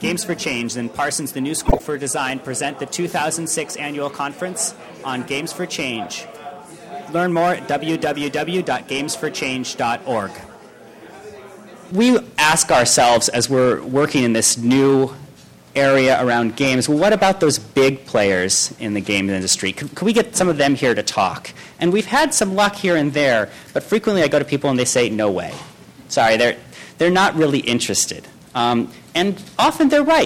Games for Change and Parsons, the New School for Design, present the 2006 Annual Conference on Games for Change. Learn more at www.gamesforchange.org. We ask ourselves as we're working in this new area around games, well, what about those big players in the game industry? Could we get some of them here to talk? And we've had some luck here and there, but frequently I go to people and they say, no way. Sorry, they're not really interested. And often they're right.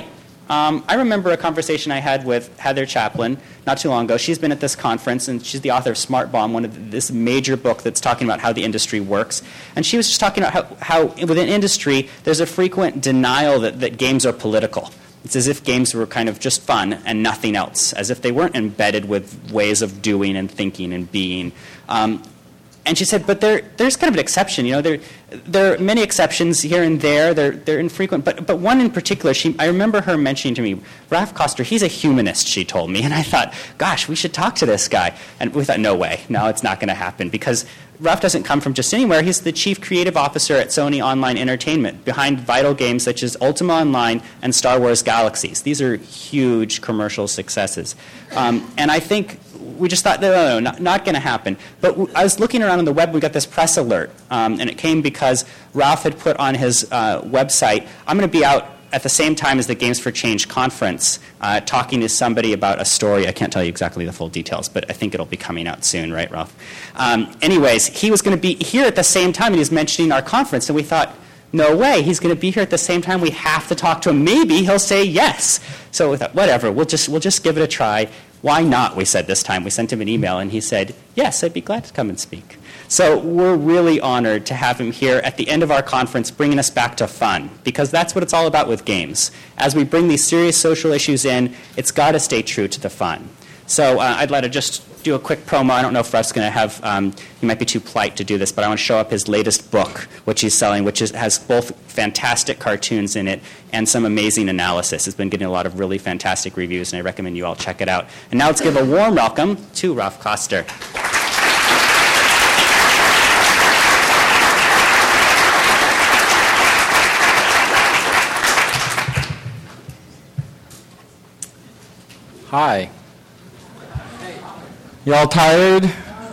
I remember a conversation I had with Heather Chaplin not too long ago. She's been at this conference, and she's the author of Smart Bomb, this major book that's talking about how the industry works. And she was just talking about how within industry, there's a frequent denial that games are political. It's as if games were kind of just fun and nothing else, as if they weren't embedded with ways of doing and thinking and being. And she said, but there's kind of an exception. You know, there are many exceptions here and there. They're infrequent. But one in particular, I remember her mentioning to me, Ralph Koster, he's a humanist, she told me. And I thought, gosh, we should talk to this guy. And we thought, no way. No, it's not going to happen. Because Ralph doesn't come from just anywhere. He's the chief creative officer at Sony Online Entertainment, behind vital games such as Ultima Online and Star Wars Galaxies. These are huge commercial successes. And I think we just thought, no, not going to happen. But I was looking around on the web, we got this press alert, and it came because Ralph had put on his website, I'm going to be out at the same time as the Games for Change conference, talking to somebody about a story. I can't tell you exactly the full details, but I think it'll be coming out soon, right, Ralph? Anyways, he was going to be here at the same time, and he was mentioning our conference, and we thought, no way, he's going to be here at the same time. We have to talk to him. Maybe he'll say yes. So we thought, whatever, we'll just give it a try. Why not, we said this time. We sent him an email, and he said, yes, I'd be glad to come and speak. So we're really honored to have him here at the end of our conference, bringing us back to fun, because that's what it's all about with games. As we bring these serious social issues in, it's got to stay true to the fun. So I'd like to just do a quick promo. I don't know if Ruff's going to have, he might be too polite to do this, but I want to show up his latest book, which he's selling, which has both fantastic cartoons in it and some amazing analysis. It's been getting a lot of really fantastic reviews, and I recommend you all check it out. And now let's give a warm welcome to Ralph Koster. Hi. You all tired?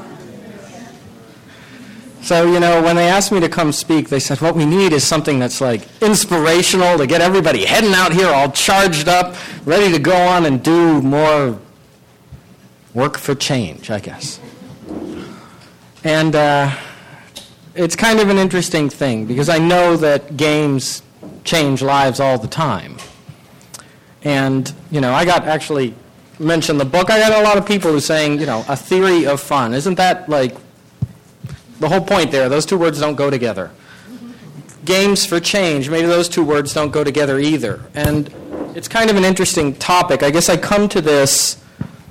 So, when they asked me to come speak, they said, what we need is something that's like inspirational to get everybody heading out here all charged up, ready to go on and do more work for change, I guess. And it's kind of an interesting thing, because I know that games change lives all the time. And, I got actually mentioned the book. I got a lot of people who are saying, a theory of fun. Isn't that like the whole point there? Those two words don't go together. Games for change, maybe those two words don't go together either. And it's kind of an interesting topic. I guess I come to this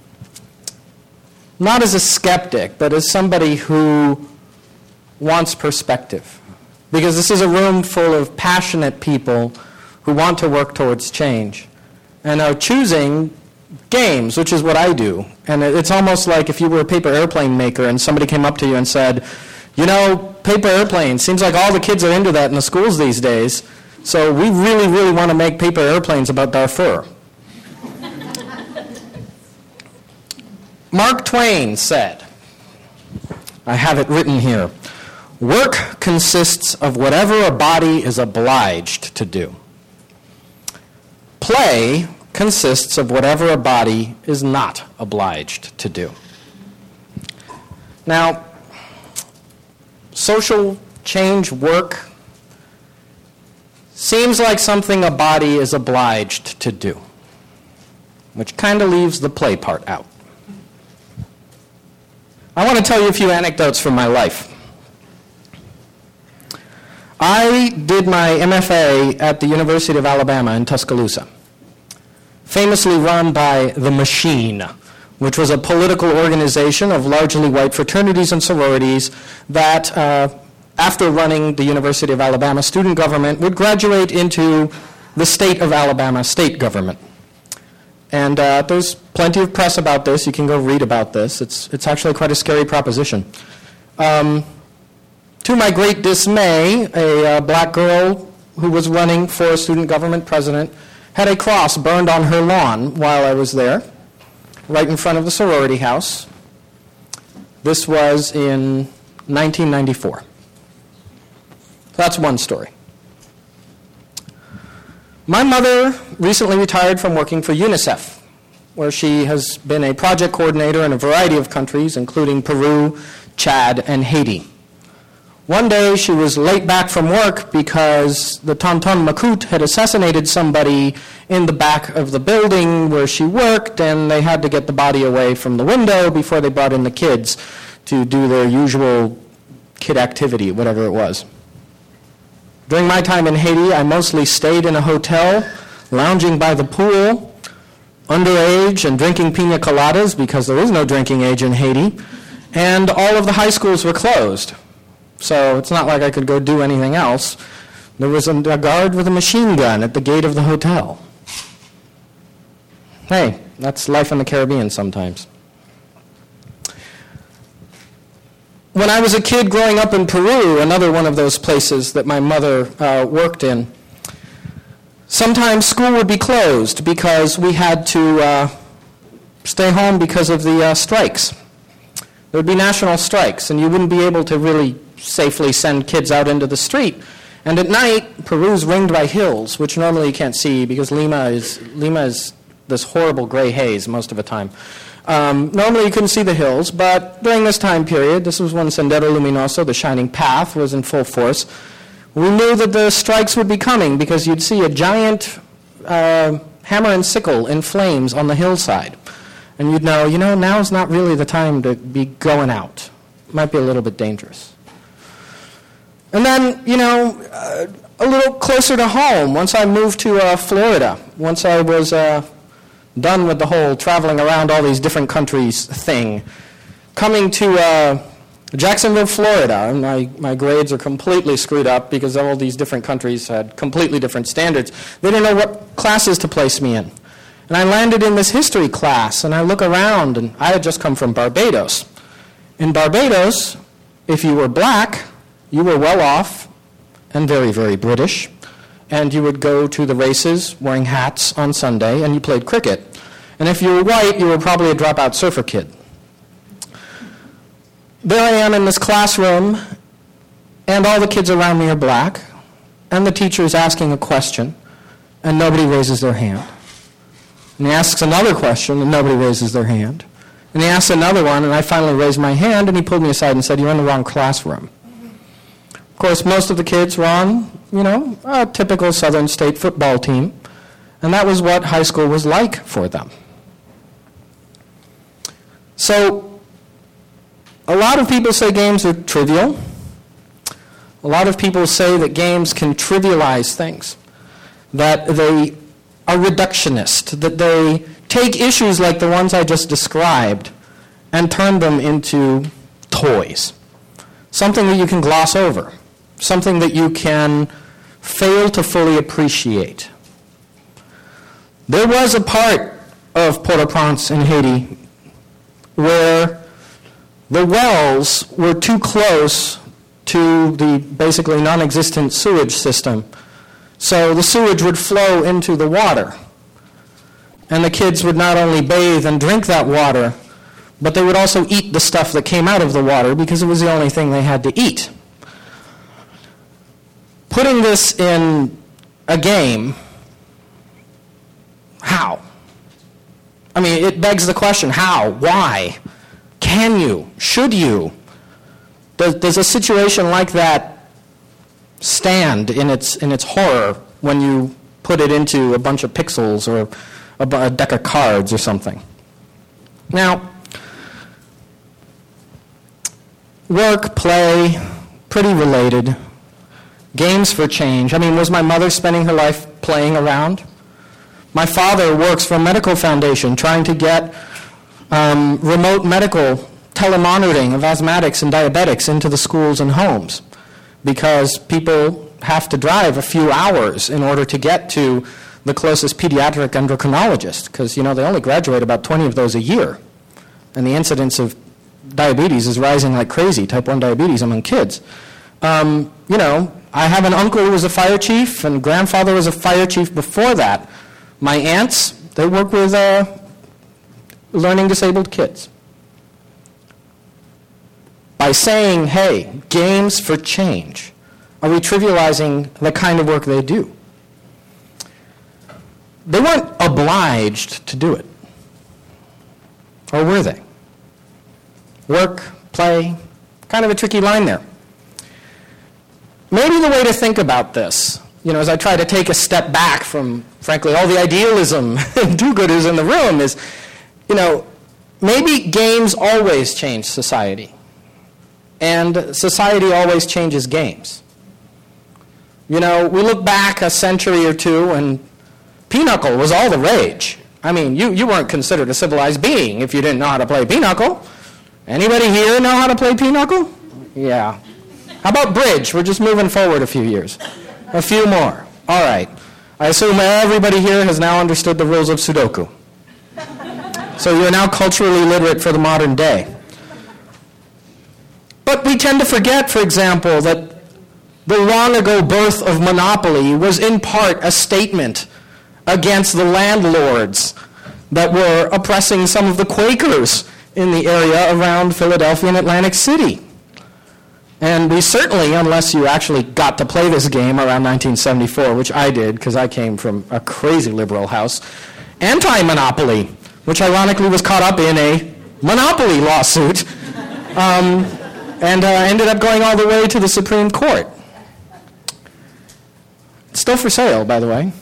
not as a skeptic, but as somebody who wants perspective. Because this is a room full of passionate people who want to work towards change and are choosing games, which is what I do. And it's almost like if you were a paper airplane maker and somebody came up to you and said, paper airplanes, seems like all the kids are into that in the schools these days, so we really, really want to make paper airplanes about Darfur. Mark Twain said, I have it written here, work consists of whatever a body is obliged to do. Play consists of whatever a body is not obliged to do. Now, social change work seems like something a body is obliged to do, which kind of leaves the play part out. I want to tell you a few anecdotes from my life. I did my MFA at the University of Alabama in Tuscaloosa, famously run by The Machine, which was a political organization of largely white fraternities and sororities that, after running the University of Alabama student government, would graduate into the state of Alabama state government. And there's plenty of press about this. You can go read about this. It's actually quite a scary proposition. To my great dismay, a black girl who was running for student government president had a cross burned on her lawn while I was there, right in front of the sorority house. This was in 1994. That's one story. My mother recently retired from working for UNICEF, where she has been a project coordinator in a variety of countries, including Peru, Chad, and Haiti. One day she was late back from work because the Tonton Macoute had assassinated somebody in the back of the building where she worked, and they had to get the body away from the window before they brought in the kids to do their usual kid activity, whatever it was. During my time in Haiti, I mostly stayed in a hotel, lounging by the pool, underage and drinking pina coladas because there is no drinking age in Haiti, and all of the high schools were closed. So it's not like I could go do anything else. There was a guard with a machine gun at the gate of the hotel. Hey, that's life in the Caribbean sometimes. When I was a kid growing up in Peru, another one of those places that my mother worked in, sometimes school would be closed because we had to stay home because of the strikes. There would be national strikes, and you wouldn't be able to really safely send kids out into the street. And at night, Peru's ringed by hills, which normally you can't see because Lima is this horrible gray haze most of the time. Normally you couldn't see the hills, but during this time period, this was when Sendero Luminoso, the Shining Path, was in full force. We knew that the strikes would be coming because you'd see a giant hammer and sickle in flames on the hillside. And you'd know, now's not really the time to be going out. Might be a little bit dangerous. And then, a little closer to home, once I moved to Florida, once I was done with the whole traveling around all these different countries thing, coming to Jacksonville, Florida, and my grades are completely screwed up because all these different countries had completely different standards. They didn't know what classes to place me in. And I landed in this history class, and I look around, and I had just come from Barbados. In Barbados, if you were black, you were well off and very, very British, and you would go to the races wearing hats on Sunday, and you played cricket. And if you were white, you were probably a dropout surfer kid. There I am in this classroom, and all the kids around me are black, and the teacher is asking a question, and nobody raises their hand. And he asks another question, and nobody raises their hand. And he asks another one, and I finally raised my hand, and he pulled me aside and said, "You're in the wrong classroom." Of course, most of the kids were on, a typical Southern State football team, and that was what high school was like for them. So, a lot of people say games are trivial. A lot of people say that games can trivialize things, that they are reductionist, that they take issues like the ones I just described and turn them into toys, something that you can gloss over, something that you can fail to fully appreciate. There was a part of Port-au-Prince in Haiti where the wells were too close to the basically non-existent sewage system. So the sewage would flow into the water. And the kids would not only bathe and drink that water, but they would also eat the stuff that came out of the water because it was the only thing they had to eat. Putting this in a game, how? I mean, it begs the question, how? Why? Can you? Should you? Does a situation like that stand in its horror when you put it into a bunch of pixels or a deck of cards or something? Now, work, play, pretty related. Games for change. I mean, was my mother spending her life playing around? My father works for a medical foundation trying to get remote medical telemonitoring of asthmatics and diabetics into the schools and homes because people have to drive a few hours in order to get to the closest pediatric endocrinologist because, they only graduate about 20 of those a year. And the incidence of diabetes is rising like crazy, type 1 diabetes among kids. I have an uncle who was a fire chief, and grandfather was a fire chief before that, My aunts, they work with learning disabled kids. By saying, hey, games for change, are we trivializing the kind of work they do? They weren't obliged to do it. Or were they? Work, play, kind of a tricky line there. Maybe the way to think about this, as I try to take a step back from, frankly, all the idealism and do-gooders in the room is, maybe games always change society. And society always changes games. We look back a century or two and pinochle was all the rage. I mean, you weren't considered a civilized being if you didn't know how to play pinochle. Anybody here know how to play pinochle? Yeah. How about bridge? We're just moving forward a few years. A few more. All right. I assume everybody here has now understood the rules of Sudoku. So you are now culturally literate for the modern day. But we tend to forget, for example, that the long-ago birth of monopoly was in part a statement against the landlords that were oppressing some of the Quakers in the area around Philadelphia and Atlantic City. And we certainly, unless you actually got to play this game around 1974, which I did because I came from a crazy liberal house, anti-monopoly, which ironically was caught up in a monopoly lawsuit, and ended up going all the way to the Supreme Court. It's still for sale, by the way.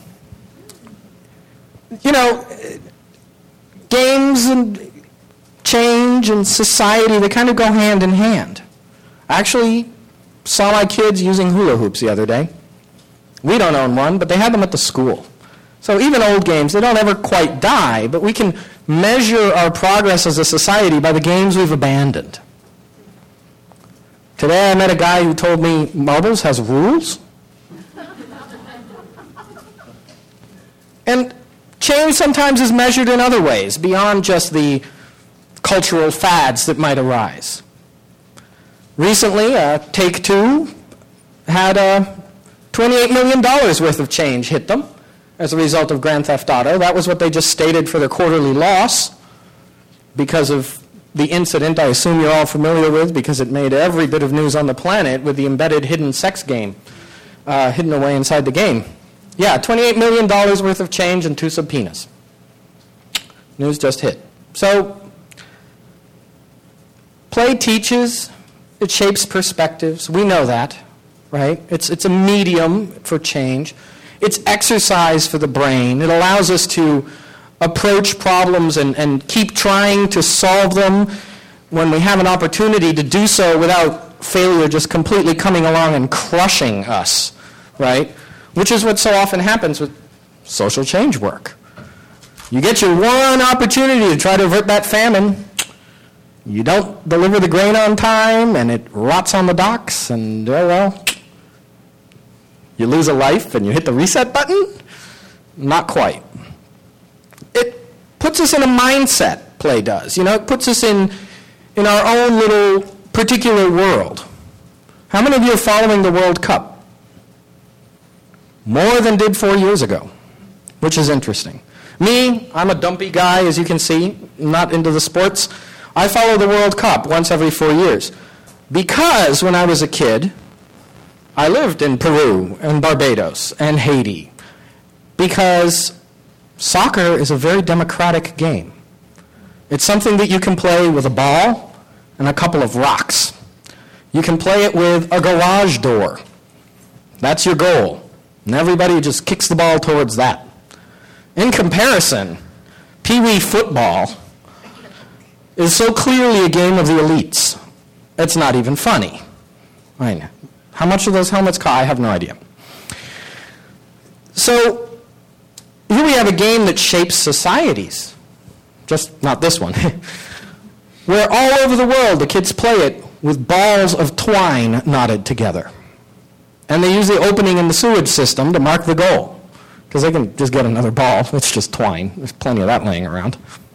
Games and change and society, they kind of go hand in hand. I actually saw my kids using hula hoops the other day. We don't own one, but they had them at the school. So even old games, they don't ever quite die, but we can measure our progress as a society by the games we've abandoned. Today I met a guy who told me marbles has rules. And change sometimes is measured in other ways, beyond just the cultural fads that might arise. Recently, Take-Two had $28 million worth of change hit them as a result of Grand Theft Auto. That was what they just stated for their quarterly loss because of the incident I assume you're all familiar with because it made every bit of news on the planet with the embedded hidden sex game hidden away inside the game. Yeah, $28 million worth of change and 2 subpoenas. News just hit. So, play teaches, it shapes perspectives. We know that, right? It's a medium for change. It's exercise for the brain. It allows us to approach problems and keep trying to solve them when we have an opportunity to do so without failure just completely coming along and crushing us, right? Which is what so often happens with social change work. You get your one opportunity to try to avert that famine. You don't deliver the grain on time, and it rots on the docks, and, you lose a life, and you hit the reset button? Not quite. It puts us in a mindset, play does. It puts us in our own little particular world. How many of you are following the World Cup? More than did 4 years ago, which is interesting. Me, I'm a dumpy guy, as you can see, not into the sports. I follow the World Cup once every 4 years because when I was a kid, I lived in Peru and Barbados and Haiti because soccer is a very democratic game. It's something that you can play with a ball and a couple of rocks. You can play it with a garage door. That's your goal. And everybody just kicks the ball towards that. In comparison, Pee-wee football is so clearly a game of the elites. It's not even funny. Right. How much of those helmets cost? I have no idea. So, here we have a game that shapes societies. Just not this one. Where all over the world the kids play it with balls of twine knotted together. And they use the opening in the sewage system to mark the goal. Because they can just get another ball. It's just twine. There's plenty of that laying around.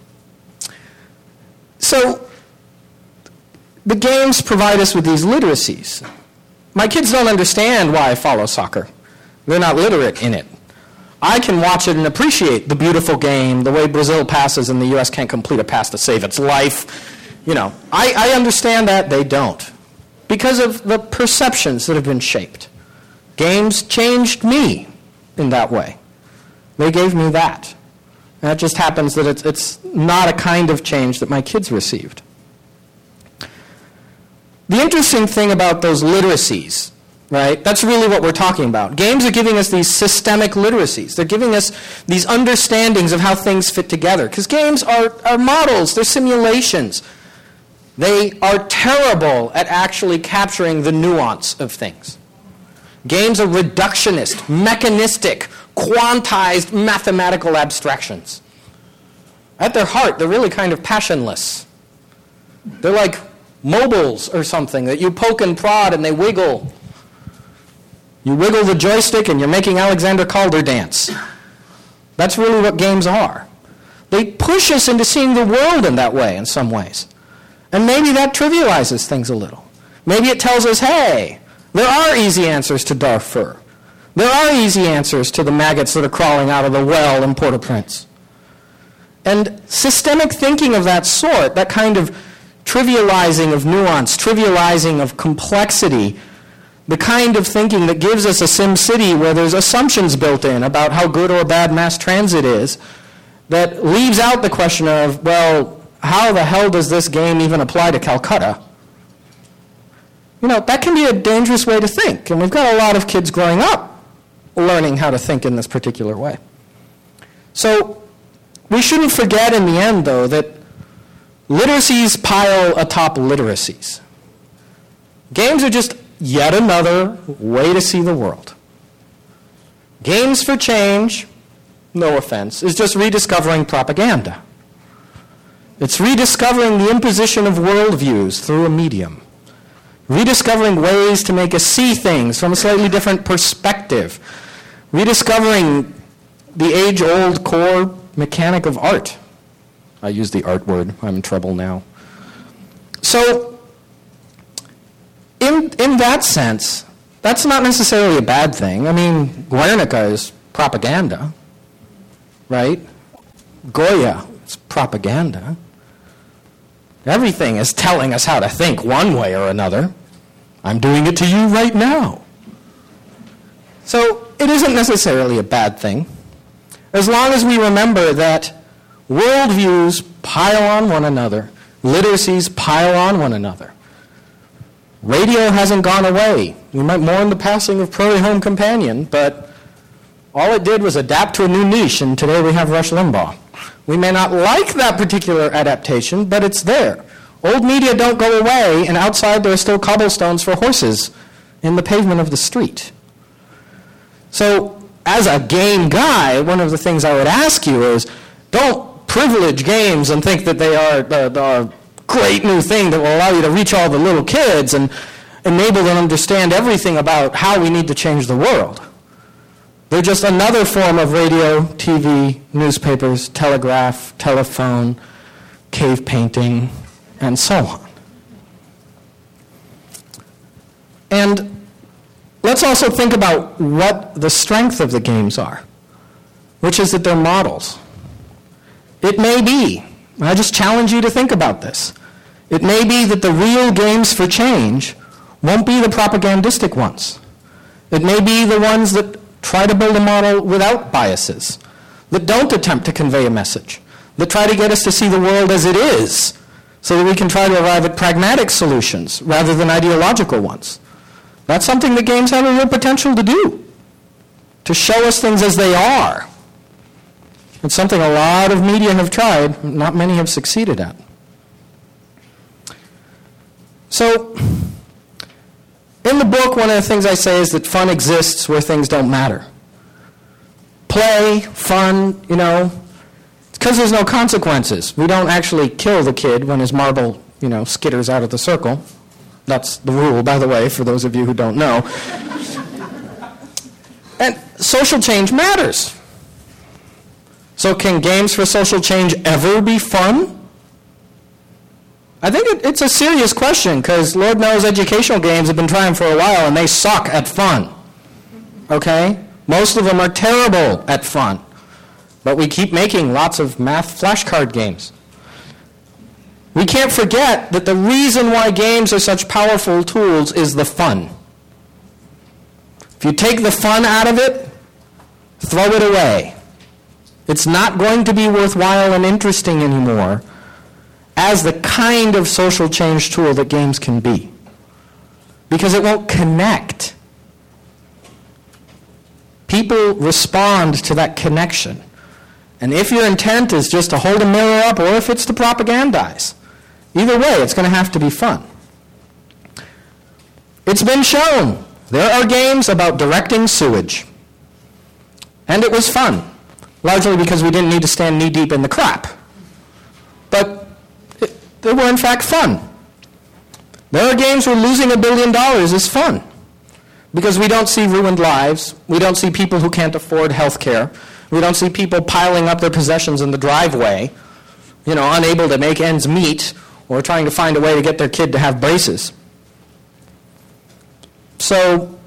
So, the games provide us with these literacies. My kids don't understand why I follow soccer. They're not literate in it. I can watch it and appreciate the beautiful game, the way Brazil passes and the U.S. can't complete a pass to save its life. I understand that. They don't. Because of the perceptions that have been shaped. Games changed me in that way. They gave me that. And it just happens that it's not a kind of change that my kids received. The interesting thing about those literacies, right, that's really what we're talking about. Games are giving us these systemic literacies. They're giving us these understandings of how things fit together. Because games are models, they're simulations. They are terrible at actually capturing the nuance of things. Games are reductionist, mechanistic, quantized mathematical abstractions. At their heart, they're really kind of passionless. They're like mobiles or something that you poke and prod and they wiggle. You wiggle the joystick and you're making Alexander Calder dance. That's really what games are. They push us into seeing the world in that way in some ways. And maybe that trivializes things a little. Maybe it tells us, hey, there are easy answers to Darfur. There are easy answers to the maggots that are crawling out of the well in Port-au-Prince. And systemic thinking of that sort, that kind of trivializing of nuance, trivializing of complexity, the kind of thinking that gives us a Sim City where there's assumptions built in about how good or bad mass transit is, that leaves out the question of, well, how the hell does this game even apply to Calcutta? That can be a dangerous way to think, and we've got a lot of kids growing up learning how to think in this particular way. So we shouldn't forget in the end, though, that literacies pile atop literacies. Games are just yet another way to see the world. Games for Change, no offense, is just rediscovering propaganda. It's rediscovering the imposition of worldviews through a medium. Rediscovering ways to make us see things from a slightly different perspective. Rediscovering the age-old core mechanic of art. I use the art word. I'm in trouble now. So, in that sense, that's not necessarily a bad thing. I mean, Guernica is propaganda, right? Goya is propaganda. Everything is telling us how to think one way or another. I'm doing it to you right now. So, it isn't necessarily a bad thing, as long as we remember that worldviews pile on one another, literacies pile on one another. Radio hasn't gone away. We might mourn the passing of Prairie Home Companion, but all it did was adapt to a new niche, and today we have Rush Limbaugh. We may not like that particular adaptation, but it's there. Old media don't go away, and outside there are still cobblestones for horses in the pavement of the street. So, as a game guy, one of the things I would ask you is, don't privilege games and think that they are the great new thing that will allow you to reach all the little kids and enable them to understand everything about how we need to change the world. They're just another form of radio, TV, newspapers, telegraph, telephone, cave painting, and so on. And let's also think about what the strength of the games are, which is that they're models. It may be, I just challenge you to think about this, it may be that the real games for change won't be the propagandistic ones. It may be the ones that try to build a model without biases, that don't attempt to convey a message, that try to get us to see the world as it is, so that we can try to arrive at pragmatic solutions rather than ideological ones. That's something that games have a real potential to do, to show us things as they are. It's something a lot of media have tried, not many have succeeded at. So, in the book, one of the things I say is that fun exists where things don't matter. Play, fun, it's because there's no consequences. We don't actually kill the kid when his marble, skitters out of the circle. That's the rule, by the way, for those of you who don't know. And social change matters. So can games for social change ever be fun? I think it's a serious question, because Lord knows educational games have been trying for a while, and they suck at fun. Okay? Most of them are terrible at fun. But we keep making lots of math flashcard games. We can't forget that the reason why games are such powerful tools is the fun. If you take the fun out of it, throw it away. It's not going to be worthwhile and interesting anymore as the kind of social change tool that games can be. Because it won't connect. People respond to that connection. And if your intent is just to hold a mirror up or if it's to propagandize, either way, it's going to have to be fun. It's been shown. There are games about directing sewage. And it was fun, largely because we didn't need to stand knee-deep in the crap. But they were, in fact, fun. There are games where losing $1 billion is fun because we don't see ruined lives. We don't see people who can't afford health care. We don't see people piling up their possessions in the driveway, unable to make ends meet or trying to find a way to get their kid to have braces. So,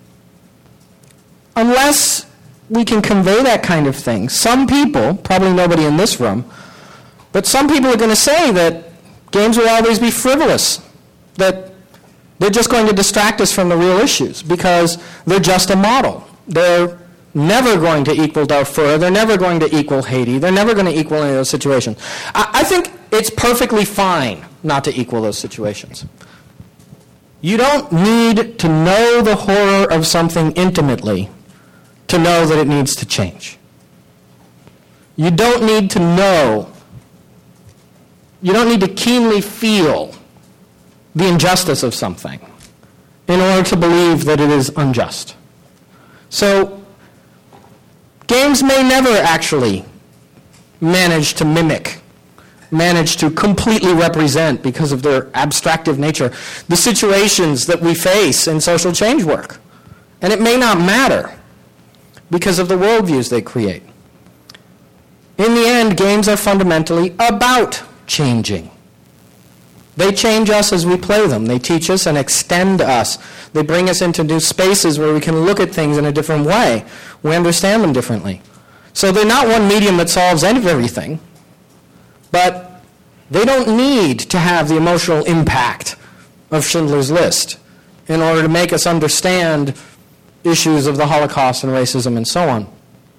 unless we can convey that kind of thing, some people, probably nobody in this room, but some people are going to say that games will always be frivolous, that they're just going to distract us from the real issues because they're just a model. They're never going to equal Darfur. They're never going to equal Haiti. They're never going to equal any of those situations. I think it's perfectly fine not to equal those situations. You don't need to know the horror of something intimately to know that it needs to change. You don't need to know. You don't need to keenly feel the injustice of something in order to believe that it is unjust. So, games may never actually manage to mimic, manage to completely represent, because of their abstractive nature, the situations that we face in social change work. And it may not matter because of the worldviews they create. In the end, games are fundamentally about changing. They change us as we play them. They teach us and extend us. They bring us into new spaces where we can look at things in a different way. We understand them differently. So they're not one medium that solves everything, but they don't need to have the emotional impact of Schindler's List in order to make us understand issues of the Holocaust and racism and so on.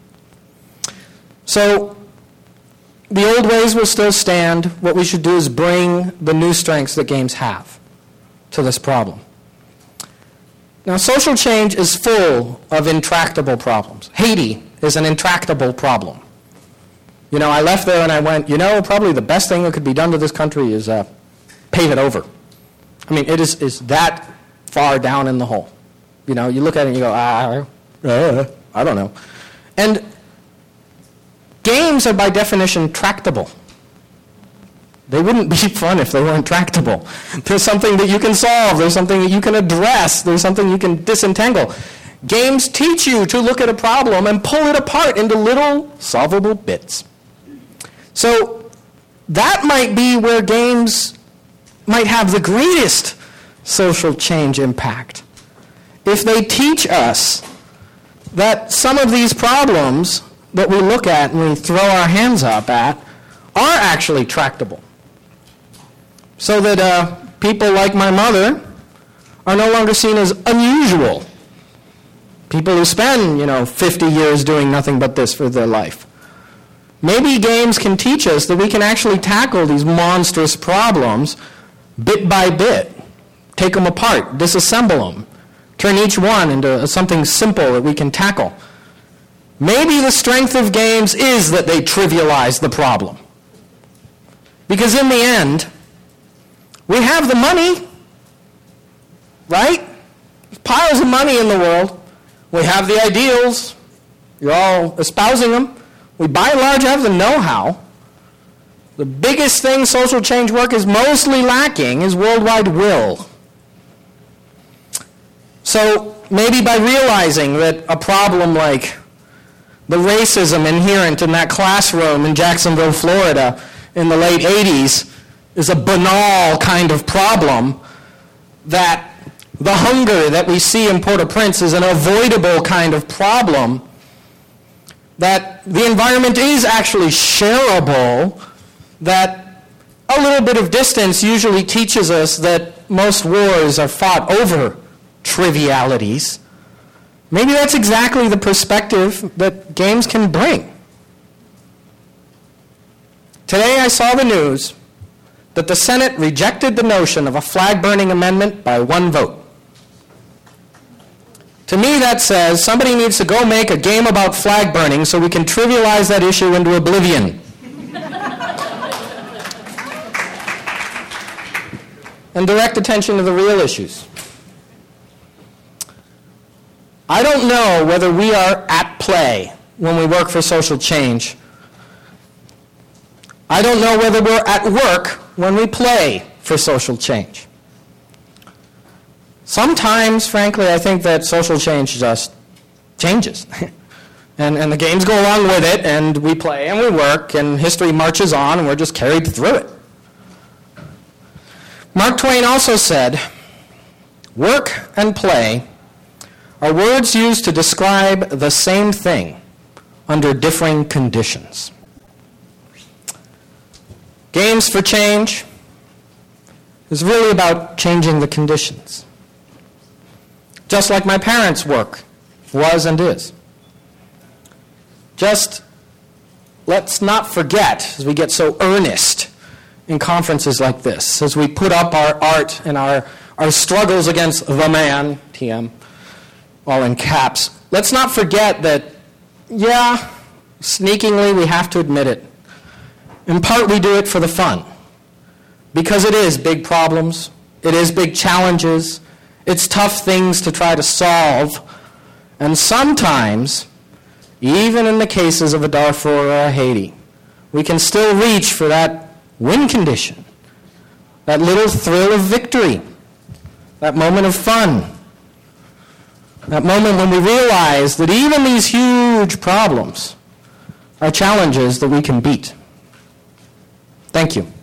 So the old ways will still stand. What we should do is bring the new strengths that games have to this problem. Now, social change is full of intractable problems. Haiti is an intractable problem. I left there and I went, probably the best thing that could be done to this country is pave it over. I mean, it is that far down in the hole. You look at it and you go, I don't know. And games are by definition tractable. They wouldn't be fun if they weren't tractable. There's something that you can solve. There's something that you can address. There's something you can disentangle. Games teach you to look at a problem and pull it apart into little solvable bits. So that might be where games might have the greatest social change impact. If they teach us that some of these problems that we look at and we throw our hands up at are actually tractable. So that people like my mother are no longer seen as unusual. People who spend, 50 years doing nothing but this for their life. Maybe games can teach us that we can actually tackle these monstrous problems bit by bit. Take them apart, disassemble them, turn each one into something simple that we can tackle. Maybe the strength of games is that they trivialize the problem. Because in the end, we have the money, right? There's piles of money in the world. We have the ideals. You're all espousing them. We by and large have the know-how. The biggest thing social change work is mostly lacking is worldwide will. So maybe by realizing that a problem like the racism inherent in that classroom in Jacksonville, Florida in the late 80s is a banal kind of problem that The hunger that we see in Port-au-Prince is an avoidable kind of problem, that the environment is actually shareable, that a little bit of distance usually teaches us that most wars are fought over trivialities. Maybe that's exactly the perspective that games can bring. Today I saw the news that the Senate rejected the notion of a flag-burning amendment by one vote. To me, that says somebody needs to go make a game about flag burning so we can trivialize that issue into oblivion. And direct attention to the real issues. I don't know whether we are at play when we work for social change. I don't know whether we're at work when we play for social change. Sometimes, frankly, I think that social change just changes. and the games go along with it, and we play and we work, and history marches on, and we're just carried through it. Mark Twain also said, "Work and play are words used to describe the same thing under differing conditions." Games for Change is really about changing the conditions. Just like my parents' work was and is. Just let's not forget, as we get so earnest in conferences like this, as we put up our art and our struggles against the man, TM, all in caps, let's not forget that, yeah, sneakingly we have to admit it. In part we do it for the fun. Because it is big problems, it is big challenges, it's tough things to try to solve, and sometimes, even in the cases of a Darfur or a Haiti, we can still reach for that win condition, that little thrill of victory, that moment of fun, that moment when we realize that even these huge problems are challenges that we can beat. Thank you.